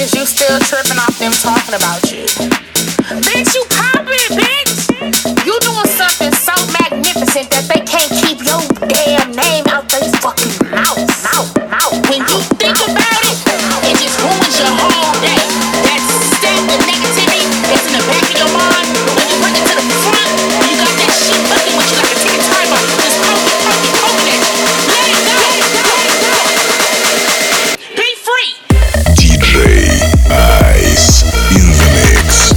Is you still tripping off them talking about you? Bitch, you poppin', bitch! You doing something so magnificent that they can't keep your damn name out they fucking mouth. When you think about it, it just ruins your whole day. That state, the negativity that's in the back of your mind, when you bring it to the front, you got that shit fucking with you like a ticket timer. Just poking it. Let it go. Be free. DJ Ice in the mix.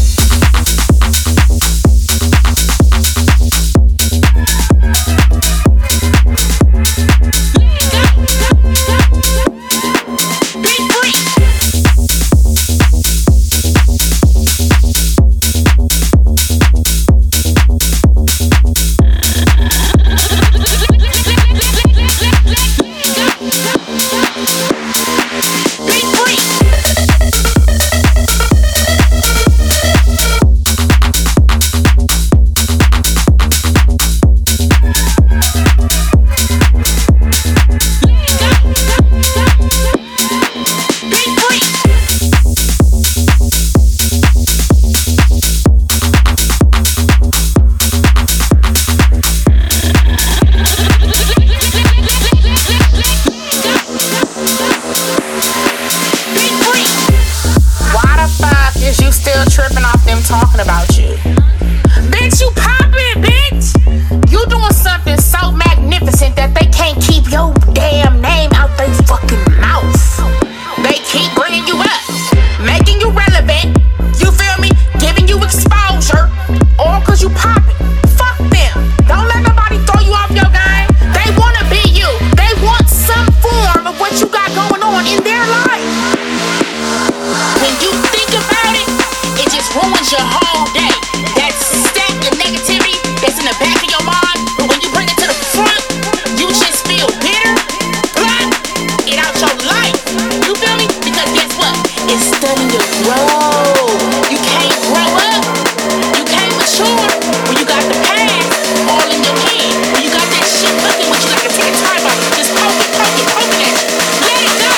Talking about you. Bitch, you poppin', bitch! You doing something so magnificent that they can't keep your damn name out they fucking mouth. They keep bringing you up, making you relevant, you feel me? Giving you exposure, all cause you poppin'. Fuck them. Don't let nobody throw you off your game. They wanna be you. They want some form of what you got going on in their life. When you think about it, it just ruins your whole day. That stack of negativity that's in the back of your mind, but when you bring it to the front, you just feel bitter. Block it out your life. You feel me? Because guess what? It's stunning to grow. You can't grow up. You can't mature when you got the past all in your head. When you got that shit fucking with you like a ticket timer. Just poking it. Let it go.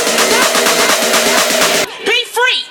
Be free.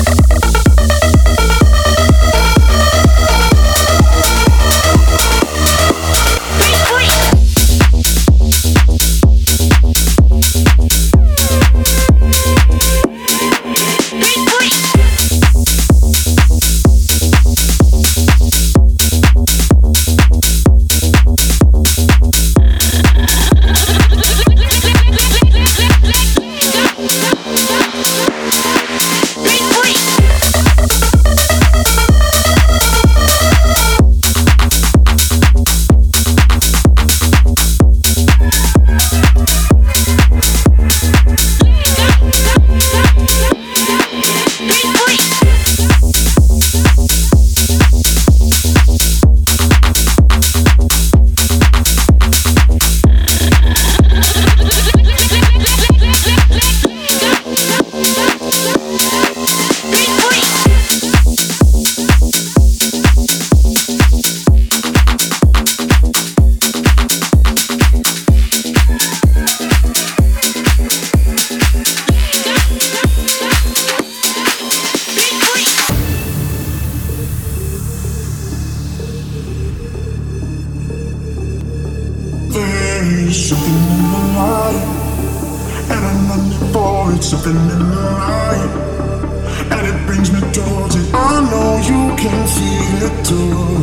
Something in the light, and it brings me towards it. I know you can feel it too.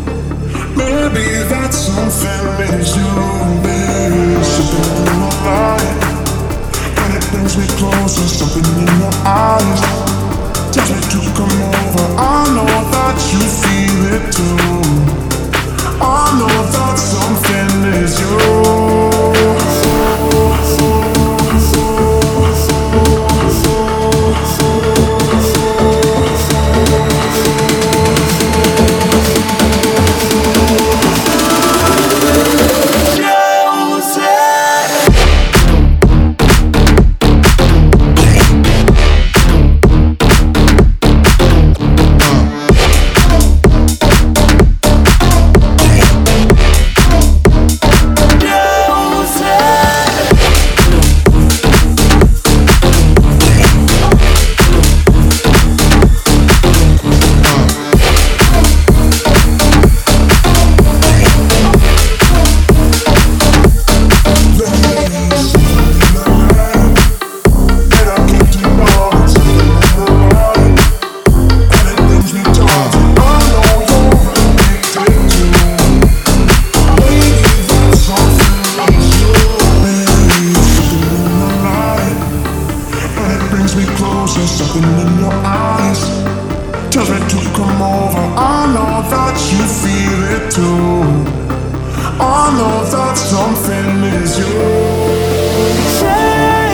Maybe that something is you. There's something in the light, and it brings me closer. Something in your eyes tells me to come over. I know that you feel it too. I know that something is you. Yeah. There's something in your eyes tells me to come over. I know that you feel it too. I know that something is you.